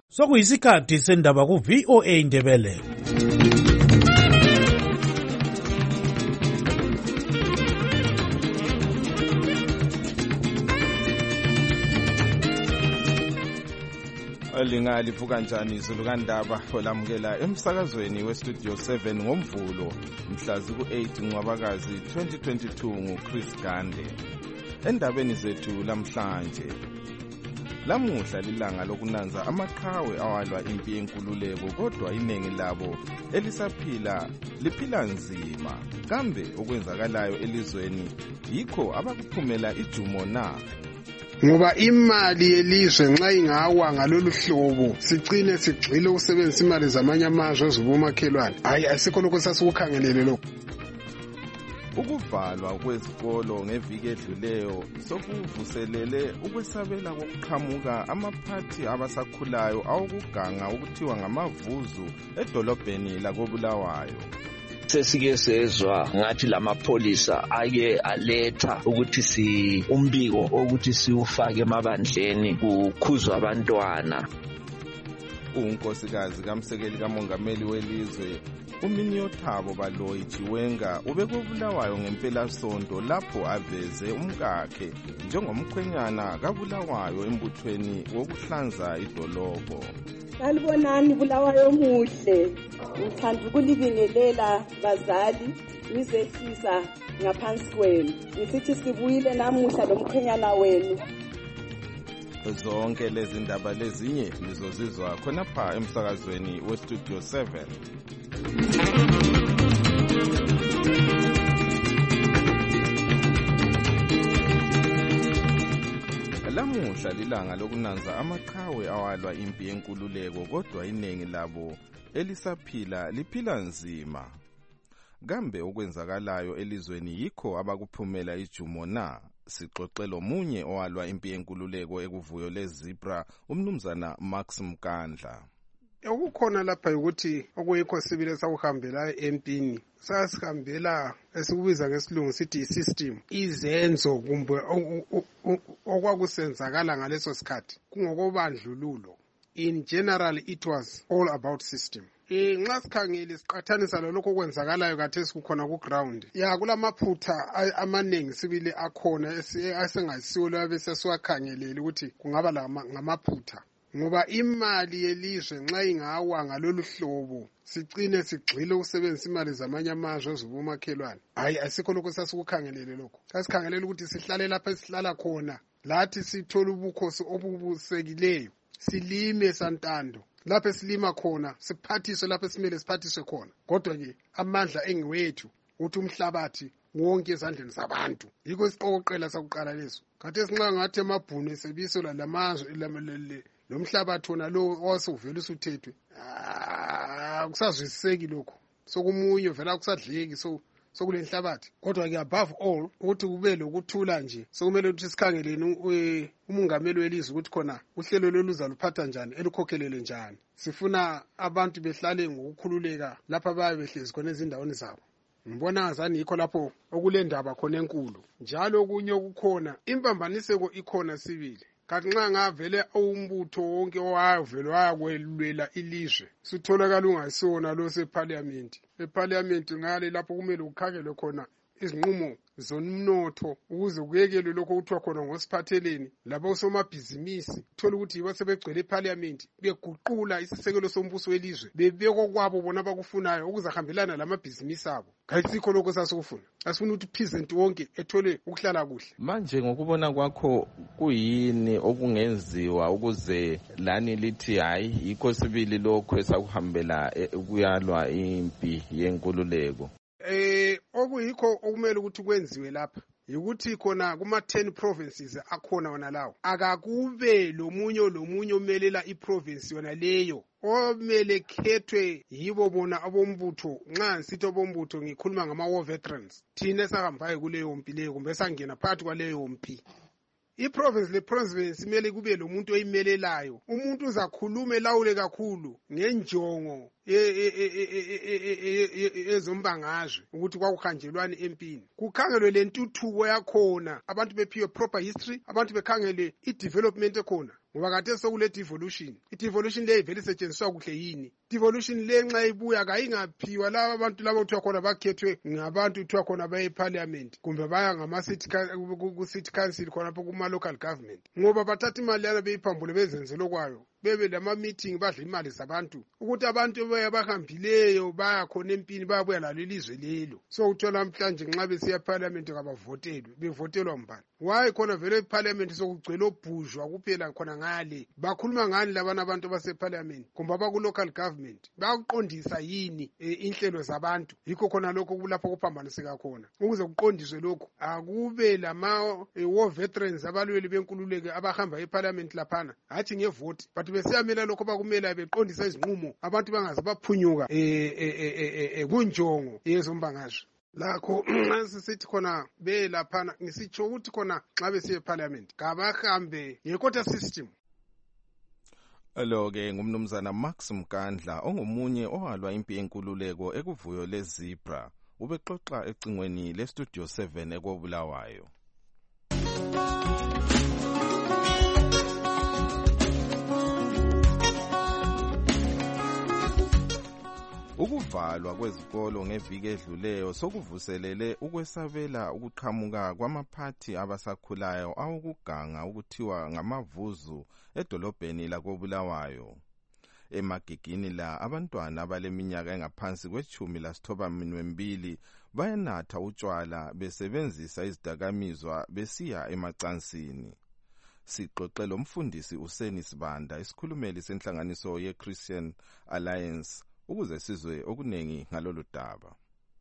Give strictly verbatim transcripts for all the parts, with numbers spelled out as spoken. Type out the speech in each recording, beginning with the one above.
Sokuyisikhathi sendaba ku V O A Indebele. Lingalivuka kanjani izulu kandaba olamukela emsakazweni westudio seven ngomvulo mhlazi ku-eight Ncwabakazi twenty twenty-two nguChris Gande. Endabeni zethu lamhlanje, lamuhla lilanga lokunanza amaqhawe awalwa impi yenkululeko, kodwa iningi labo elisaphila liphila nzima. Kambe okwenzakalayo elizweni yikho abakuphumela ijumo na? Ngoba imali yelizwe nxa ingawa ngalolu hlobo sicine sigxile ukusebenzisa imali zamanye amazwe ezibomakhelwane, hayi asikho lokho sasikukhangelele lokho. Ukuvalwa kwezikolo ngeviki edluleyo sokuvuselele ukwesabela kokuqhamuka amaphathi abasakhulayo awokuganga ukuthiwa ngamavuzu edolobheni lakoBulawayo. Sesike sezwa ngathi lamapholisa ake aletha ukuthi si umbiko ukuthi siufake emabandleni kukhuzwa abantwana. Unkosikazi kamsekeli kamongameli welizwe uMinnie Thabo Baloyi Chiwenga ubekobulawayo ngempela sonto lapho aveze umkakhe njengomkhwenyana kabulawayo embuthweni wokuhlanza idolobho. Salibonani Bulawayo muhle, ngithanda ukulibingelela bazali nizehlisa ngaphansi kwenu. Ngisithi sibuyile namuhla lomkhwenyana wenu. Zonke lezi ndaba lezinye nizozizwa khonapha emsakazweni westudio seven. Lamuhla lilanga lokunanza amaqhawe awalwa impi yenkululeko, kodwa iningi labo elisaphila liphila nzima. Kambe okwenzakalayo elizweni yikho abakuphumela ijumo na? Sixoxela omunye owalwa impi yenkululeko ekuvuyo leZebra, umnumzana Max Mkandla. Okukhona lapha ukuthi okuyikho sibile sakuhambela empini sasihambela esikubiza ngesilungu sithi i-system, izenzo kumbe okwakusenzakala ngaleso sikhathi kungokobandlululo. In general it was all about system. Eh nxa sikhangele siqathanisa lokho okwenzakalayo khathesi kukhona ku ground, ya kulamaphutha amaningi sibili akhona asengasiwo labe sesiwakhangelele ukuthi kungaba ngamaphutha. Ngoba imali yelizwe nxa ingawa ngalolu hlobo sicine sigxile ukusebenzisa imali zamanye amazwe ezibomakhelwane, hayi asikho lokho sasikukhangelele lokho. Sasikhangelele ukuthi sihlale lapha esihlala khona, lathi sithola ubukhosi obubusekileyo, silime santando lapha esilima khona, siphathiswe lapha esimele siphathiswe khona. Kodwa ke amandla engiwethu uthi umhlabathi wonke ezandleni zabantu. Yikho isiqoqela sakuqala leso. Khathesi nxa ngathi emabhunu esebiselwa lamazwe lomhlabathi wona lo owasuvela usuthethwe, akusazwisiseki lokho. Sokumunye vela akusadleki so sokule nhlabathi. Kodwa ke above all ukuthi kube lokuthula nje, sokumele ukuthi sikhangeleni umongameli welizwe ukuthi khona uhlelo loluza luphatha njani, elukhokhelele njani. Sifuna abantu behlale ngokukhululeka lapha baye behlezi khona ezindaweni zabo. Ngibona ngazani yikho lapho okulendaba khona enkulu. Njalo okunye okukhona impambaniseko ikhona sibili. Kanti nxa ngavele umbutho wonke owavele wayakwelwela ilizwe sitholakala ungasona lo separliament. Eparliament ngale lapho kumele ukhakelwe khona izinqumo zomnotho ukuze kuyekelwe lokho kuthiwa khona ngosiphatheleni labo somabhizinisi. Thola ukuthi yibo sebegcwele eparliament beguqula isisekelo sombuso welizwe, bebeko kwabo bona abakufunayo ukuzahambelana lamabhizinisi abo. Kayisikho lokho sasikufuna. Asifuna ukuthi peasant wonke ethole ukuhlala kuhle. Manje ngokubona kwakho kuyini okungenziwa ukuze lani lithi hayi yikho sibili lokho esakuhambela kuyalwa impi yenkululeko? Eh okuyikho okumele ukuthi kwenziwe lapha ukuthi khona kuma ten provinces akhona wona lawo akakube lomunye lomunye omelela iprovince yona leyo omele khethwe yibo bona abombutho. Nxa nsithi abombutho ngikhuluma ngama war veterans, thina sahambayo kuleyo mpi leyo kumbe sangena phakathi kwaleyo mpi. I-province le-province imele kube lo muntu oyimelelayo, umuntu uzakhuluma elawule kakhulu ngenjongo ezombangazwe ukuthi kwakuhanjelwane empini, kukhangelwe lentuthuko yakhona, abantu bephiwe proper history, abantu bekhangele i-development ekhona. ngoba kade sokule devolution. I-devolution le ivele isetshenziswa kuhle yini? Devolution le nxa ibuya kayingaphiwa laba abantu laba kuthiwa khona bakhethwe ngabantu kuthiwa khona baye eparliament kumbe baya ngama-city ku-city council khonapho kuma-local government, ngoba bathatha imali yana beyiphambule bezenzelo kwayo bebe lama-meeting badla imali zabantu ukuthi abantu bahambileyo baya khona empini bayabuya lalo ilizwe lelo. So uthola namhlanje nxa besiya eparliament kabavotelwe bevotelwa mbani? Why khona vele eparliament sokugcwele obhujwa kuphela khona ngale? Bakhuluma ngani labana abantu baseparliament kumbe baku-local government? Bayakuqondisa yini inhlelo zabantu? Yikho khona lokho kulapho kuphambaniseka khona. Ukuze kuqondiswe lokho akube lama-war veterans abalweli benkululeko abahamba eparliament laphana hathi ngevoti, but besiyamela lokho bakumela beqondisa izinqumo abantu bangaze baphunyuka kunjongo yezombangazwe. Lakho sisithi khona belaphana ngisitsho ukuthi khona nxa besiye eparliament kabahambe nge-quota system. Lo-ke ngumnumzana Max Mkandla ongomunye owalwa impi yenkululeko ekuvuyo leZebra, ubexoxa ecingweni leStudio seven ekobulawayo. Ukuvalwa kwezikolo ngeviki edluleyo sokuvuselele ukwesabela ukuqhamuka kwamaphathi abasakhulayo awokuganga ukuthiwa ngamavuzu edolobheni lakobulawayo. Emagigini la abantwana abaleminyaka engaphansi kwechumi lasithoba minwembili bayanatha utshwala besebenzisa izidakamizwa besiya emacansini. Sixoxela umfundisi uSeni Sibanda, isikhulumeli senhlanganiso ye-Christian Alliance, ukuze sizwe okunengi ngalolu daba.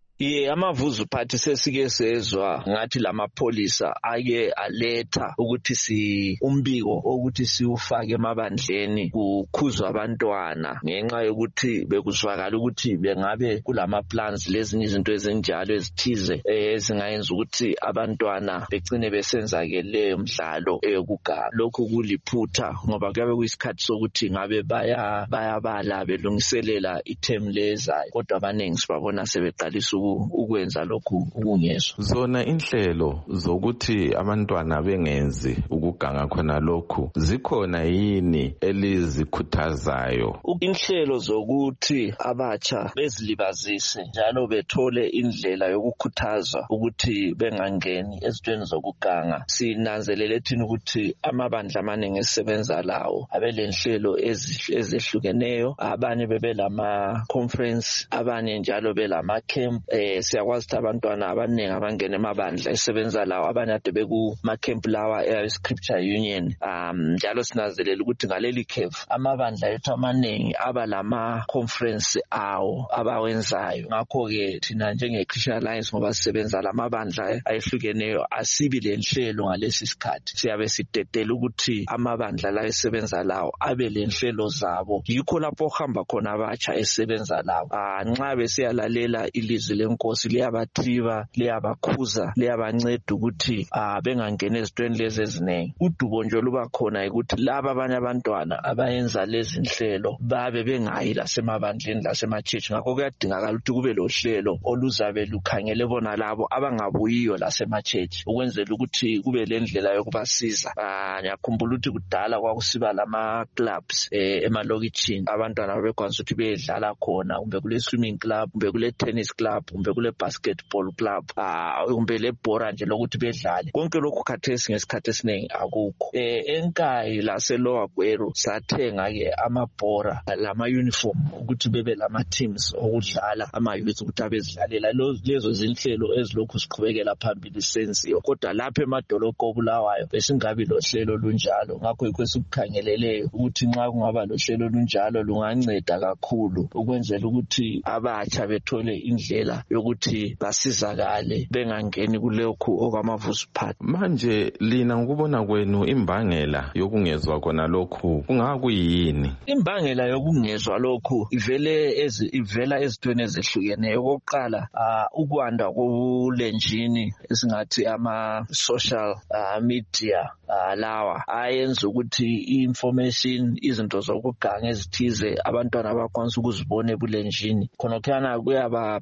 Ye amavuzu phathi sesike sezwa ngathi lamapholisa ake aletha ukuthi si umbiko ukuthi siufake emabandleni kukhuzwa abantwana ngenxa yokuthi bekuzwakala ukuthi bengabe kulama plans lezinye izinto ezinjalo ezithize ezingayenza ukuthi abantwana begcine besenzakele umdlalo eyokugaba. Lokhu kuliphutha ngoba kuyabe kuyisikhathi sokuthi ngabe baya bayabala belungiselela iterm lezayo, kodwa abaningi sibabona sebeqalisa ukwenza lokhu ukungezwa. Zona inhlelo zokuthi abantwana bengenzi ukuganga khona lokhu zikhona yini elizikhuthazayo? Inhlelo zokuthi abatsha bezilibazise njalo bethole indlela yokukhuthaza ukuthi bengangeni ezintweni zokuganga. Sinanzelele thina ukuthi amabandla amaningi esebenza lawo abelenhlelo ezehlukeneyo, abanye bebelama conference, abanye njalo belama camp. Eh siyakwazi ukuthi abantwana abaningi abangena emabandla esebenza lawo abanye ade beku ma camp lawa e Scripture Union. Um njalo sinazelela ukuthi ngaleli cave amabandla ethu amaningi aba lama conference awo abawenzayo. Ngakho ke thina njenge Christian Alliance ngoba sisebenza lamabandla ayehlukeneyo asibi lenhlelo ngalesi sikhathi. Siyabe sitetela ukuthi amabandla la esebenza lawo abe lenhlelo zabo. Yikho lapho hamba khona abatsha esebenza lawo. Ah nxa besiyalalela ilizwi lenkosi liyabathiba, liyabakhuza, liyabanceda ukuthi ah bengangena ezintweni lezi ezinengi. Udubo nje luba khona ukuthi laba abanye abantwana abayenza lezi nhlelo babe bengayi lasemabandleni lasema-church. Ngakho kuyadingakala ukuthi kube lohlelo oluzabe lukhangele bona labo abangabuyiyo lasema-church ukwenzela ukuthi kube lendlela yokubasiza. Ah ngiyakhumbula ukuthi kudala kwakusiba lama clubs eh emalokitshini abantwana babekwanisa ukuthi bedlala khona, kumbe kule swimming club, kumbe kule tennis club, kumbe kule basketball club, ah kumbe le bhora nje lokuthi bedlale. Konke lokhu khathesi ngesikhathi esiningi akukho. Eh enkayi lase Lower Gweru sathenga ke amabhora lama uniform ukuthi bebe lama teams okudlala ama youth ukuthi abezidlalela lezo zinhlelo ezilokhu siqhubekela phambili senziwa. Kodwa lapha emadolobha obulawayo besingabi lohlelo lunjalo. Ngakho yikho sikukhangeleleyo ukuthi nxa kungaba lohlelo lunjalo lunganceda kakhulu ukwenzela ukuthi abatsha bethole indlela yokuthi basizakale bengangeni kulokhu okwamavuzu phansi. Manje lina ngokubona kwenu imbangela yokungezwa kona lokhu kungakuyini? Imbangela yokungezwa lokhu ivele ezi ivela ezintweni ezehlukeneyo. Okokuqala ukwanda kobulenjini esingathi ama social uh, media uh, lawa ayenza ukuthi information izinto zokuganga ezithize abantwana bakwanisa ukuzibona ebulenjini khona khona kuyabaphambanisa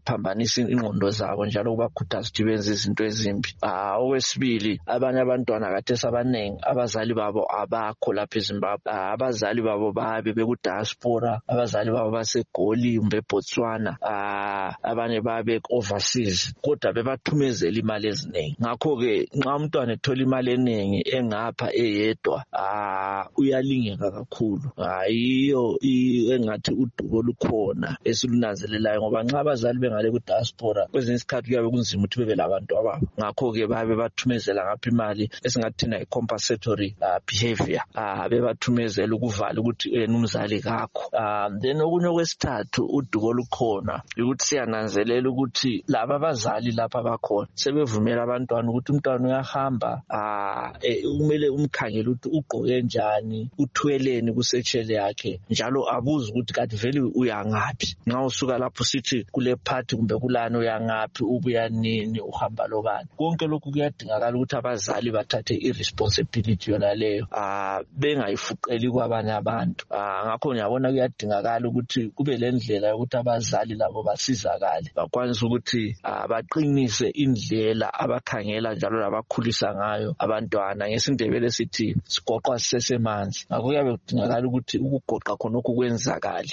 baqinise ingqondo zabo njalo kubakhuthaza ukuthi benze izinto ezimbi. Ah okwesibili, abanye abantwana kade sabanengi abazali babo abakho lapha eZimbabwe. Abazali babo babe beku diaspora, abazali babo baseGoli kumbe eBotswana, ah abanye babe overseas, kodwa bebathumezela imali eziningi. Ngakho ke nxa umntwana ethola imali eningi engapha eyedwa, ah uyalingeka kakhulu. Ayiyo engathi udubo lukhona esilunanzelelayo, ngoba nxa abazali bengale ku diaspora kwezinye isikhathi kuyabe kunzima ukuthi bebe labantu ababo. Ngakho ke babe bathumezela ngapha imali esingathi thina compensatory uh, behavior, ah bebathumezela ukuvala ukuthi yena umzali kakho. Ah then okunye kwesithathu udubo lukhona ukuthi siyananzelela ukuthi laba abazali lapha bakhona sebevumela abantwana ukuthi umntwana uyahamba, ah kumele umkhangele ukuthi ugqoke njani, uthweleni kusetshele yakhe, njalo abuze ukuthi kanti vele uyangaphi. Nxa usuka lapho sithi kule party kumbe kulani uyangaphi, ubuya nini, uhamba lobani. Konke lokhu kuyadingakala ukuthi abazali bathathe irresponsibility yona leyo, ah bengayifuqeli kwabanye abantu. Ah ngakho ngiyabona kuyadingakala ukuthi kube lendlela yokuthi abazali labo basizakale, bakwanise ukuthi baqinise indlela abakhangela njalo labakhulisa ngayo abantwana. NgesiNdebele sithi sigoqwa sisesemanzi. Ngakho kuyabe kudingakala ukuthi ukugoqa khonokho kwenzakale.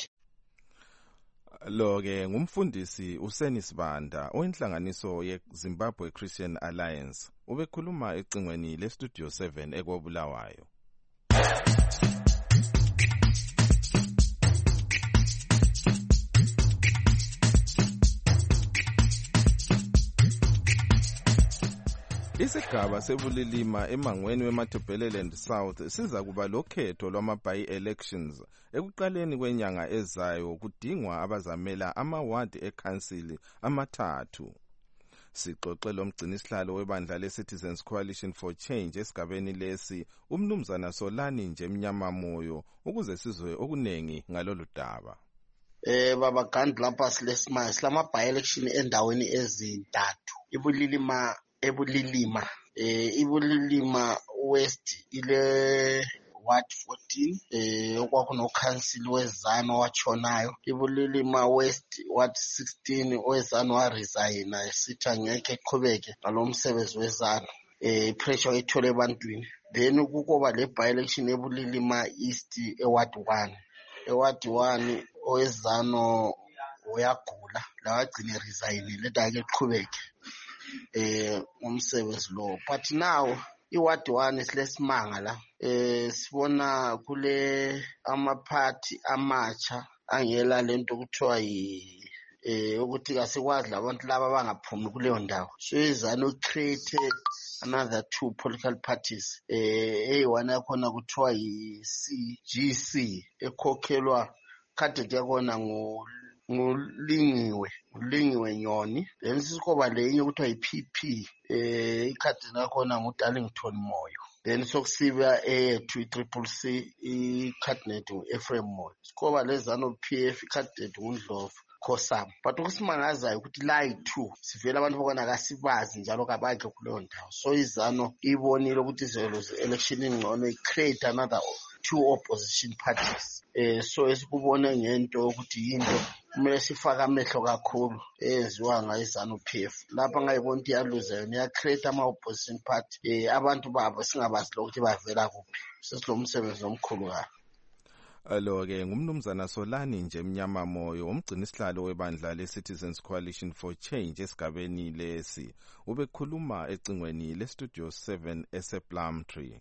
Lo-ke ngumfundisi uSeni Sibanda oyinhlanganiso ye-Zimbabwe Christian Alliance. Ubekhuluma ecingweni le-Studio seven eKobulawayo. Isigaba sebulilima emangweni weMatabeleland South siza kuba lokhetho lwama-by-elections ekuqaleni kwenyanga ezayo, kudingwa abazamela amawadi ekhansili amathathu. Sixoxe lomgcinisihlalo webandla le-Citizens Coalition for Change esigabeni lesi, umnumzana Solani nje Mnyama Moyo, ukuze sizwe okunengi ngalolu daba. Eh baba Gandhi lapha silesima silama by-election endaweni ezintathu. Ibulilima ebulilima eh ibulilima west ile ward fourteen eh okwakuno council wezano wachonayo. Ibulilima west ward sixteen wezano wa resign esithi angeke eqhubeke ngalomsebenzi wezano. Eh pressure ethole ebantwini. Then kukoba le by election ebulilima east e ward one. E ward one owezano uyagula lawagcine resign leda ke eqhubeke eh umsebenzi lo. But now iward one silesimanga la eh sibona kule amaphathi amatsha angela lento kuthiwa yi eh ukuthi kasikwazi labantu laba bangaphumi kuleyo ndawo. So izana ucreate another two political parties eh eyiwana yakhona kuthiwa yi C G C ekhokhelwa candidate yakona ngo ngulingiwe ulingiwe Nyoni. Then sikoba lenye kuthiwa yi-P P eh ikhadi lakhona nguDarlington Moyo. Then sokusiba eyethu i-Triple C i-candidate ngu-Ephraim Moyo. Sikoba lezano P F i-candidate nguNdlovu Khosam. But ukusimangazayo ukuthi la yi-two sivela abantu bokona kasibazi njalo kabakhe kuleyo ndawo. So izano ibonile ukuthi izolo election ingcono i-create another two opposition parties. Eh so esikubone ngento ukuthi yinto kumele sifaka amehlo kakhulu eziwa ngayizana uP F. Lapha ngayibona ukuthi yaluza yona ya create ama opposition party eh abantu babo singabazi ukuthi bavela kuphi. Sesilomsebenzi omkhulu kakhulu. Alo-ke ngumnumzana Solani nje Mnyama Moyo, umgcinisihlalo webandla le-Citizens Coalition for Change esigabeni lesi. Ubekhuluma ecingweni le-Studio seven ese-Plumtree.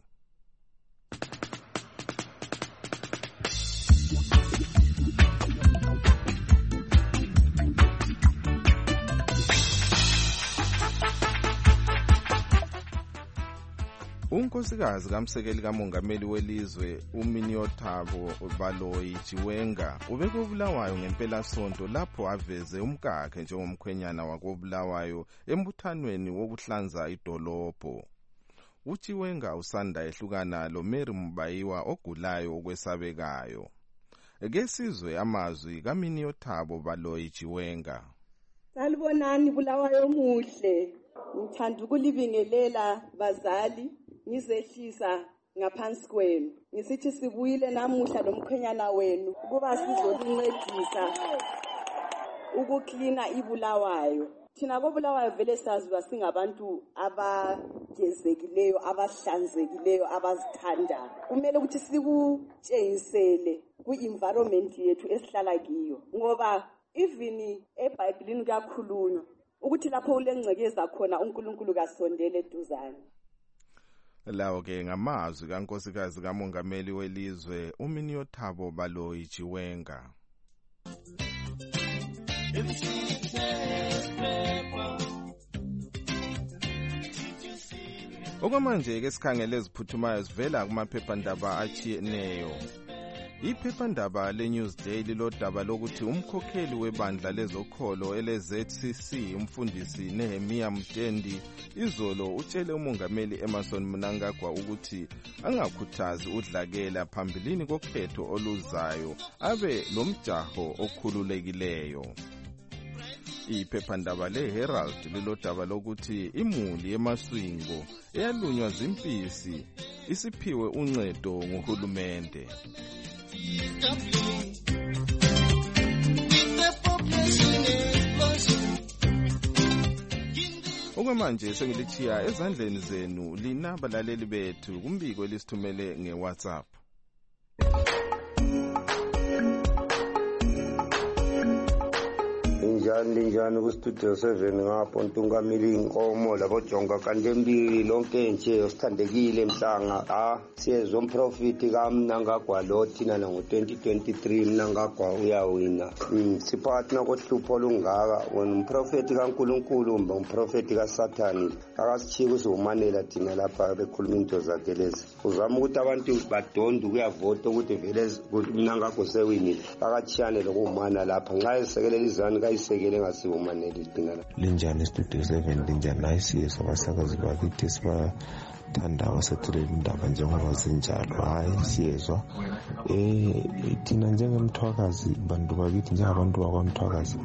Unkosikazi kamsekeli kamongameli welizwe uMiniothabo Baloyi Chiwenga ubekobulawayo ngempela sonto lapho aveze umkakhe njengomkhwenyana wakobulawayo embuthanweni wokuhlanza idolobho. uChiwenga usanda ehlukana lo Mary Mbayiwa ogulayo okwesabekayo. Ake sizwe amazwi kaMiniothabo Baloyi Chiwenga. Salibonani Bulawayo muhle. Ngithanda ukulibingelela bazali ngizehlisa ngaphansi kwenu. Ngisithi sibuyile namuhla lomkhwenyana wenu kuba sizolincedisa ukuklina ibulawayo. Thina kobulawayo vele saziwa singabantu abagezekileyo, abahlanzekileyo, abazithandayo. Kumele ukuthi sikutshengisele ku-environment yethu esihlala kiyo, ngoba even eBhayibhelini kuyakhulunywa ukuthi lapho ulengcekeza khona uNkulunkulu kasondele eduzane. Lawo ke ngamazwi kaNkosikazi kaMongameli welizwe uMinio Thabo Baloyi Chiwenga. Okwamanje ke sikhangele eziphuthumayo zivela kumaphephandaba achiyeneyo. Iphephandaba leNewsday lilodaba lokuthi umkhokheli webandla lezokholo ele-Z C C umfundisi Nehemiah Mtendi izolo utshele umongameli Emmerson Mnangagwa ukuthi angakhuthazi udlakela phambilini kokhetho oluzayo abe lomjaho okhululekileyo. Iphephandaba leHerald lilodaba lokuthi imuli eMaswingo eyalunywa zimpisi isiphiwe uncedo ngohulumende. Okwamanje sengilithiya ezandleni zenu lina balaleli bethu kumbiko elisithumele ngeWhatsApp. Linjani linjani ku Studio seven ngapho Ntungamili Nkomo labo jonga kandembili lonke nje osithandekile Mhlanga. Ah siyezwe umprofiti kaMnangagwa lo thina ngo twenty twenty-three Mnangagwa uyawina. Mm siphathi nakohlupho lungaka wena umprofiti kaNkuluNkulu umba umprofiti kaSathani akasichika uzomanela thina lapha bekhuluma into zakhe lezi. Uzama ukuthi abantu badonde kuyavota ukuthi vele Mnangagwa sewini akachiyane lokumana lapha nxa esekelela izani kayisekele ngasibumaneli thina la. Linjani Studio seven linjani nayisiye sabasakazi bakithi siba thanda wasethulela indaba njengoba zinjalo. Hayi siyezwa eh thina njengemthwakazi bantu bakithi njengabantu bakwaMthwakazi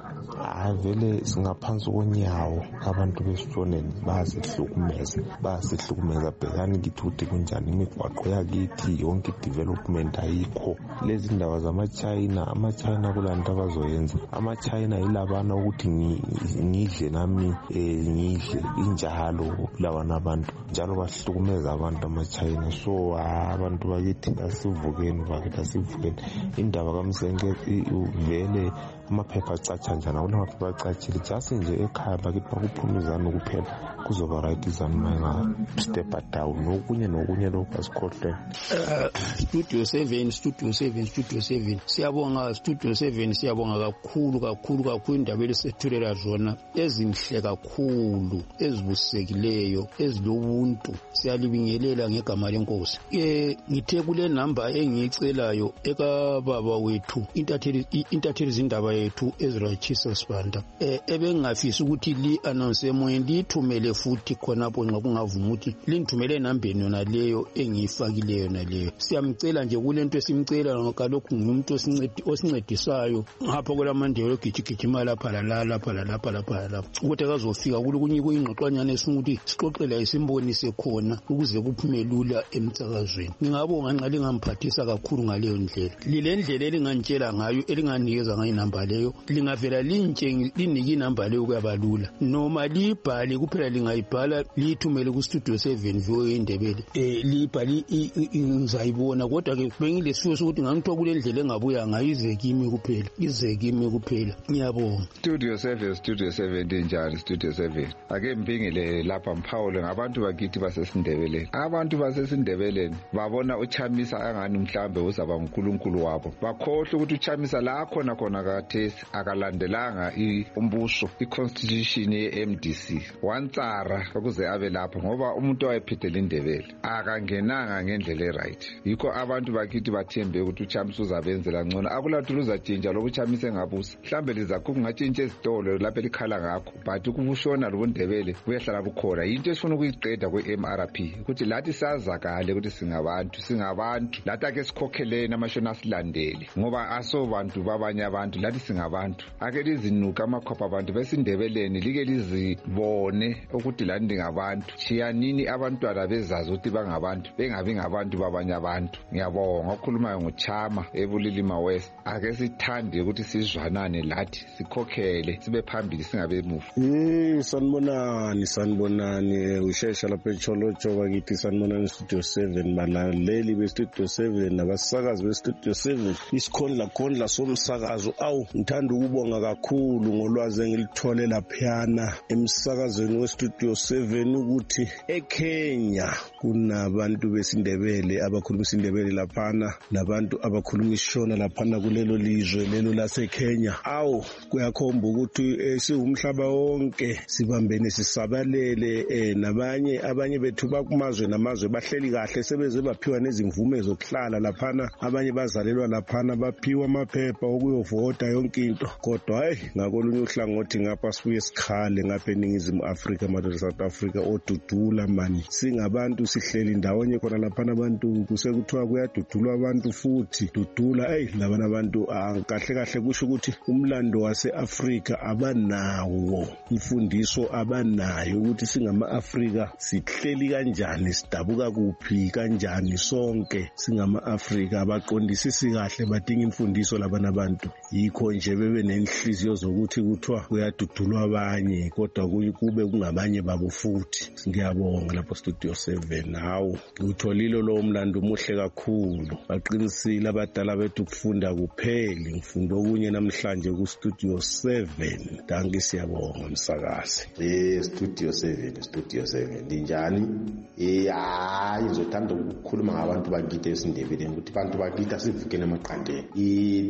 avele singaphansi konyawo abantu besishoneni bazihlukumeza bazihlukumeza bhekani kithi ukuthi kunjani imigwaqo yakithi yonke development ayikho. Lezi ndawo zama-China ama-China kulanto abazoyenza ama-China yilabana ukuthi ngidle nami ngidle injalo labana abantu njalo bahlukumeza abantu ama-China. So abantu bakithi asivukeni bakithi asivukeni indaba kaMsenge vele amaphepha acatsha njana kunamaphepha acatshile just nje ekhaya bakithi bakuphumizana kuphela kuzoba right izani mayinga step down nokunye nokunye lokho asikhohle. Studio seven Studio seven Studio seven siyabonga Studio seven siyabonga kakhulu kakhulu kakhulu indaba elisethulela zona ezinhle kakhulu ezibusekileyo ezilobuntu siyalibingelela ngegama lenkosi. Eh ngithe kule number engicelayo eka baba wethu intatheli intatheli zindaba yethu Ezra Chisasbanda eh ebengafisi ukuthi li announce emoyeni lithumele futhi khonapho nxa kungavuma ukuthi lingithumele nambeni yona leyo engiyifakileyo naleyo. Siyamcela nje kulento esimcela ngokalokhu ngumuntu osincedisayo ngapha kwelamandelo gijigijima lapha la lapha lapha lapha lapha ukuthi akazofika kulunye kuyingxoxanyana esingukuthi sixoxela isimbonise khona ukuze kuphume lula emsakazweni. Ngingabonga nxa lingamphathisa kakhulu ngaleyo ndlela. Lile ndlela elingantshela ngayo elinganikeza ngayo inamba leyo lingavela lintshe linike inamba leyo kuyabalula noma libhale kuphela lingayibhala lithumele ku Studio seven vo indebele eh libhali ngizayibona kodwa ke bengilesifiso sokuthi ngangithiwa kule ndlela engabuya ngayize kimi kuphela ize kimi kuphela. Ngiyabonga Studio seven Studio seven njalo Studio seven ake mpingile lapha Mphawule ngabantu bakithi basesindebeleni. Abantu basesindebeleni babona uChamisa angani mhlambe uzaba uNkulunkulu wabo bakhohle ukuthi uChamisa la khona khona kathesi akalandelanga umbuso iconstitution ye-M D C wantsara ukuze abe lapha ngoba umuntu owayephethele indebele akangenanga ngendlela eright. Yikho abantu bakithi bathembe ukuthi uChamisa uzabenzela ngcono akulathi uzatshintsha lobu uChamisa engabusa mhlambe lizakhupha ngatshintsha ezitolo lapha elikhala ngakho but ukubushona lobundebele kuyahlala bukhona. Into esifuna ukuyiqeda kwe-M R P ukuthi lathi sazakale ukuthi singabantu singabantu lathi ake sikhokheleni amashona asilandele ngoba asobantu babanye abantu lathi singabantu ake lizinuka amakhopha abantu besindebeleni like lizibone ukuthi lani ndingabantu chiyanini abantwana bezazi ukuthi bangabantu bengabi ngabantu babanye abantu. Ngiyabonga okhulumayo ngoChama eBulilima West. Ake sithande ukuthi sizwanane lathi sikhokhele sibe phambili singabe emuva. Mm sanibonani sanibonani ushesha lapha eCholocho bakithi sanibonani Studio seven balaleli be Studio seven nabasakazi be Studio seven isikhondla khondla somsakazo awu ngithanda ukubonga kakhulu ngolwazi engilithole laphana emsakazweni we Studio seven ukuthi eKenya kunabantu besindebele abakhuluma isindebele laphana nabantu abakhuluma ishona laphana kulelo lizwe lelo laseKenya. Awu kuyakhomba ukuthi siwumhlaba wonke sibambene sisabalele eh nabanye abanye bethu bakumazwe namazwe bahleli kahle sebeze baphiwa nezimvume zokuhlala laphana abanye bazalelwa laphana baphiwa amaphepha okuyovota yonke into kodwa hey ngakolunye uhlangothi ngapha sibuye sikhale ngapha eNingizimu Afrika madod South Africa odudula mani singabantu sihleli ndawonye khona laphana abantu kusekuthiwa kuyadudulwa abantu futhi dudula hey labana abantu kahle kahle kusho ukuthi umlando wase-Afrika abanawo imfundiso abanayo ukuthi singama-Afrika sihleli kanjani sidabuka kuphi kanjani sonke singama-Afrika abaqondisisi kahle badinga imfundiso labana abantu yikho nje bebe nenhliziyo zokuthi kuthiwa kuyadudulwa abanye kodwa kube kungabanye babo futhi. Ngiyabonga lapho Studio seven hawu ngitholile lo mlando muhle kakhulu baqinisile abadala bethu kufunda kupheli ngifunda okunye namhlanje ku Studio seven. Danke siyabonga msakazi. Eh Studio seven Studio seven linjani? Eh hayi ngizothanda ukukhuluma ngabantu bakithi esindebeleni ukuthi abantu bakithi asivukene emaqandeni. Eh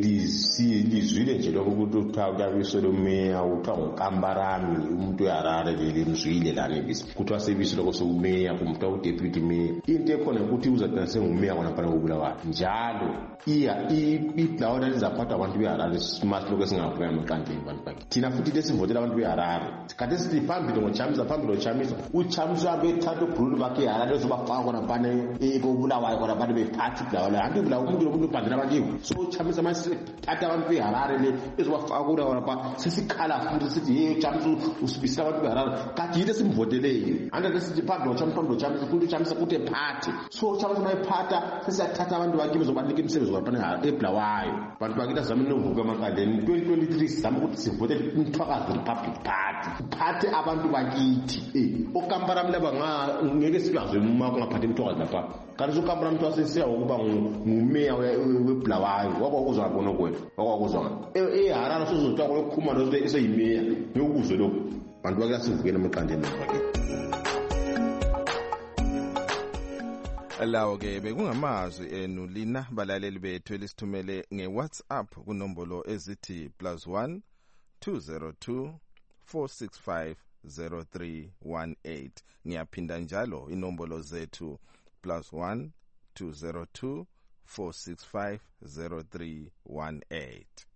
lizwile nje lokho ukuthi uthawu kuyabisela umeya uthawu ngokambarami umuntu uyarara leli mzwile lana ibisi kuthiwa sebisi lokho sokumeya kumthiwa udeputy mayor. Into ekhona ukuthi uzathina sengumeya kona phana kobulawayo njalo iya iblawana lizaphatha abantu beharare smart lokho singavuka emaqandeni abantu bakithi thina futhi lesivotela abantu beharare kade sithi phambili ngochamisa phambili ngochamisa uchamisa bethatha ubhulu bakhe harare zobafaka kona phana ekobulawayo kona abantu bephathi iblawana anti iblawa umuntu lomuntu ubhandela abantu so uchamisa masithatha abantu beharare le ezobafaka kona kona pha sesikhala futhi sithi hey uchamisa usibisa abantu beharare kade yile simvotelele ande lesithi phambili ngochamisa phambili ngochamisa futhi uchamisa futhi ephathi so uchamisa mayiphatha sesiyathatha abantu bakithi zobanika imisebenzi kwaphana eblawayo abantu bakithi azame novuka emakandeni twenty twenty-three sizama ukuthi sivotele umthwakazi Republic Party uphathe abantu bakithi eh okampara mlaba ngeke sikwazi uma kungaphatha umthwakazi lapha kanti ukampara mntu wasesiya ukuba ngumeya weblawayo wakwakuzwa ngabona kwethu wakwakuzwa eHarare sizothiwa kokukhuma lo eseyimeya ngokuzwe lokho abantu bakithi asivukele emaqandeni bakithi. Lawo ke bekungamazwi enu lina balaleli bethu elisithumele ngeWhatsApp kunombolo ezithi plus one two zero two four six five zero three one eight. Ngiyaphinda njalo inombolo zethu plus one two zero two four six five zero three one eight.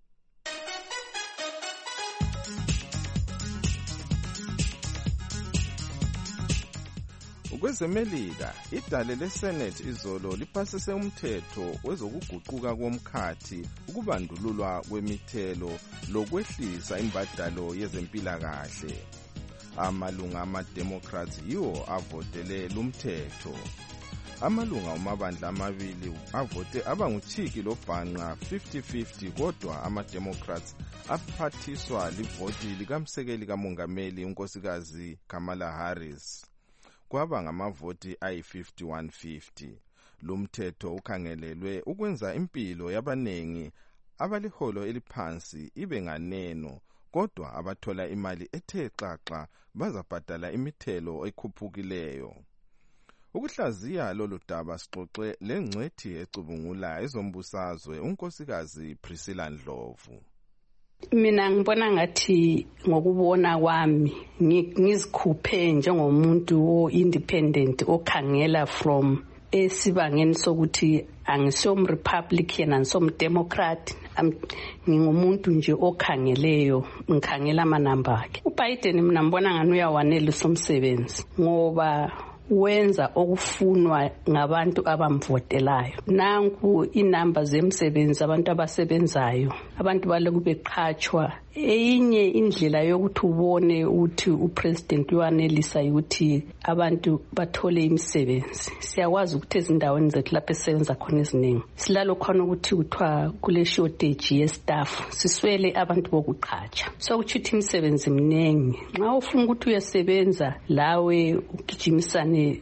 Kwezemelika idale leSenate izolo liphasise umthetho wezokuguquka komkhathi ukubandululwa kwemithelo lokwehlisa imbadalo yezempilakahle. Amalunga ama-Democrats yiwo avotele lumthetho. Amalunga omabandla amabili avote abanguchiki lobhanqa fifty fifty kodwa ama-Democrats aphathiswa livoti likamsekeli kamongameli unkosikazi Kamala Harris. Kwaba ngamavoti ayi fifty-one fifty. Lumthetho ukhangelelwe ukwenza impilo yabanengi abaliholo eliphansi ibe nganeno kodwa abathola imali ethe xaxa bazabhadala imithelo ekhuphukileyo. Ukuhlaziya lolu daba sixoxe lengcwethi ecubungula ezombusazwe unkosikazi Priscilla Ndlovu. Mina ngibona ngathi ngokubona kwami ngizikhuphe njengomuntu o independent okhangela from esibangeni sokuthi angisom Republican angisom Democrat ngingumuntu nje okhangeleyo ngikhangela amanamba akhe. uBiden mina ngibona ngani uyawanela usomsebenzi ngoba wenza okufunwa ngabantu abamvotelayo. Nanku inamba zemsebenzi abantu abasebenzayo, abantu baloku beqhatshwa. Eyinye indlela yokuthi ubone ukuthi upresident uyanelisa ukuthi abantu bathole imisebenzi. Siyakwazi ukuthi ezindaweni zethu lapho esebenza khona eziningi silalo khona ukuthi kuthiwa kule shortage ye staff, siswele abantu bokuqhatsha. So ukuthi imisebenzi mningi. Nxa ufuna ukuthi uyesebenza lawe ugijimisane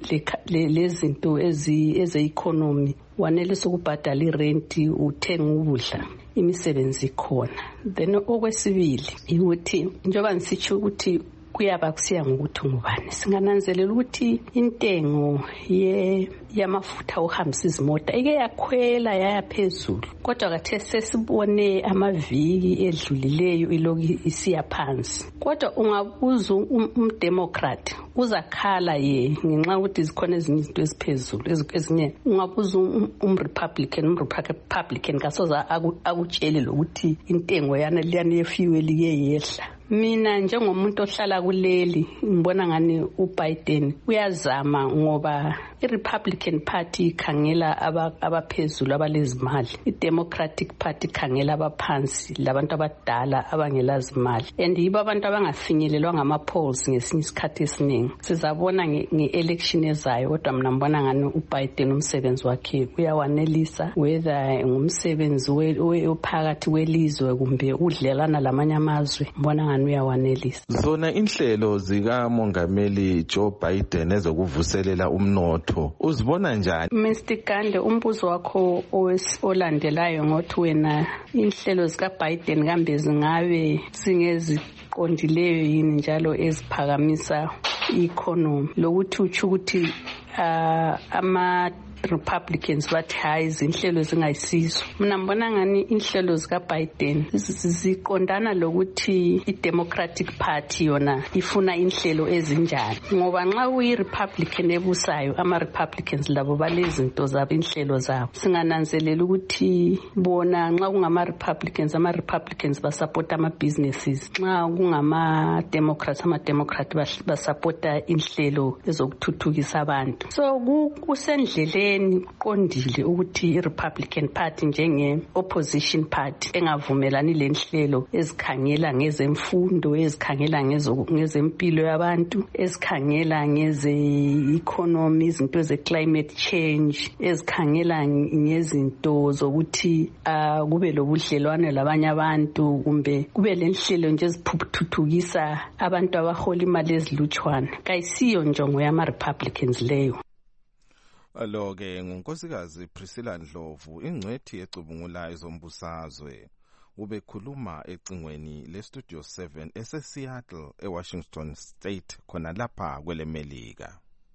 lezinto ezi eze economy, wanelisa ukubhadala irent, uthenga ukudla, imisebenzi khona. Then okwesibili ukuthi njengoba ngisitsho ukuthi kuyaba kusiya ngokuthi ngubani, singananzelela ukuthi intengo ye yamafutha ohambisa izimota ike yakhwela yaya phezulu, kodwa kathe sesibone amaviki edlulileyo iloki isiya phansi. Kodwa ungabuza umdemocrat uzakhala ye ngenxa ukuthi zikhona ezinye izinto eziphezulu ezinye. Ungabuza umrepublican umrepublican kasoza akutshele lokuthi intengo yana liyane yefuel iyehla. Mina njengomuntu ohlala kuleli ngibona ngani uBiden uyazama ngoba iRepublican Party ikhangela abaphezulu abalezimali, iDemocratic Party ikhangela abaphansi labantu abadala abangelazimali, and yibo abantu abangafinyelelwa ngama-polls ngesinye isikhathi esiningi. Sizabona nge-election ezayo, kodwa mina ngibona ngani uBiden umsebenzi wakhe uyawanelisa, whether ngumsebenzi ophakathi welizwe kumbe udlelana lamanye amazwe, ngibona uyawanelisa. Zona inhlelo zikamongameli Joe Biden ezokuvuselela umnotho uzibona njani? Mister Gande, umbuzo wakho olandelayo ngothi wena inhlelo zikaBiden kambe zingabe singeziqondileyo yini njalo eziphakamisa i-economy, lokuthi uthi ukuthi ama Republicans bathi hayi izinhlelo zingayisizo. Mina ngibona ngani inhlelo zikaBiden ziqondana lokuthi iDemocratic Party yona ifuna inhlelo ezinjani, ngoba nxa uyi-Republican ebusayo ama-Republicans labo balezinto zabo, inhlelo zabo. Singananzelela ukuthi bona nxa kungama-Republicans ama-Republicans basupporta ama-businesses, nxa kungama-Democrats ama-Democrat basupporta inhlelo ezokuthuthukisa abantu. So kusendleleni kuqondile ukuthi iRepublican Party njenge opposition party engavumelani lenhlelo ezikhangela ngezemfundo, ezikhangela ngezempilo yabantu, ezikhangela ngeze economy, izinto ze climate change, ezikhangela ngezinto zokuthi kube lobudlelwane labanye abantu, kumbe kube lenhlelo nje eziphuthukisa abantu abahola imali ezilutshwana. Kayisiyo njongo yama Republicans leyo. Alo-ke ngunkosikazi Priscilla Ndlovu, ingcwethi ecubungula ezombusazwe, ubekhuluma ecingweni leStudio seven ese-Seattle eWashington State khona lapha kwelemelika.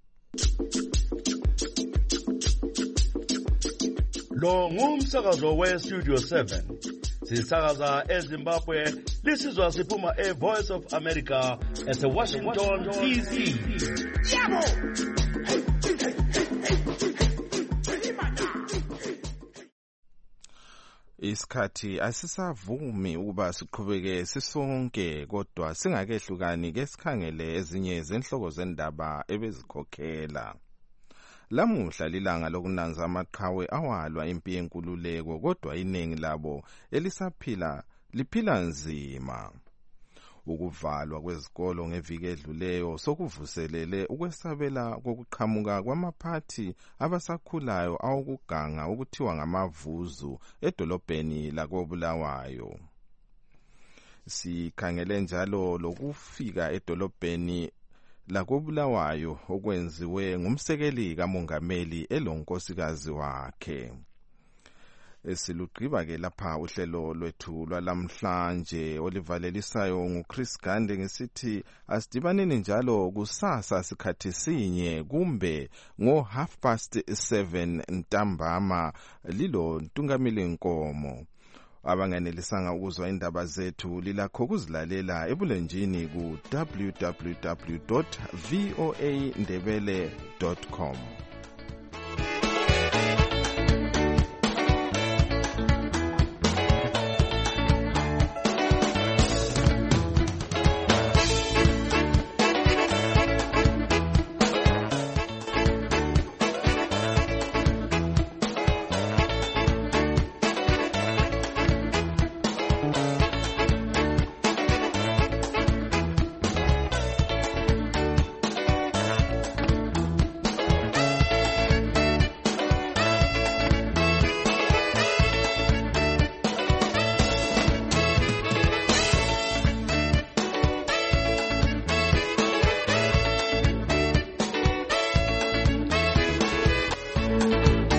Lo ngumsakazo weStudio seven. Sisakaza eZimbabwe, lisizwa siphuma eVoice of America ese-Washington D C. Yabo! Isikhathi asisavumi ukuba siqhubeke sisonke, kodwa singakehlukani ke sikhangele ezinye zenhloko zendaba ebezikhokhela. Lamuhla lilanga lokunanza amaqhawe awalwa impi yenkululeko, kodwa iningi labo elisaphila liphila nzima. Ukuvalwa kwezikolo ngeviki edluleyo sokuvuselele ukwesabela kokuqhamuka kwamaphathi abasakhulayo awokuganga ukuthiwa ngamavuzu edolobheni lakoBulawayo. Sikhangele njalo lokufika edolobheni lakoBulawayo okwenziwe ngumsekeli kamongameli elonkosikazi wakhe. Esilugqiba ke lapha uhlelo lwethu lwalamhlanje olivalelisayo nguChris Gande ngesithi asidibaneni njalo kusasa sikhathi sinye kumbe ngo half past seven ntambama lilo Ntungamili Nkomo. Abanganelisanga ukuzwa indaba zethu lilakho kuzilalela ebulenjini ku w w w dot voa ndebele dot com.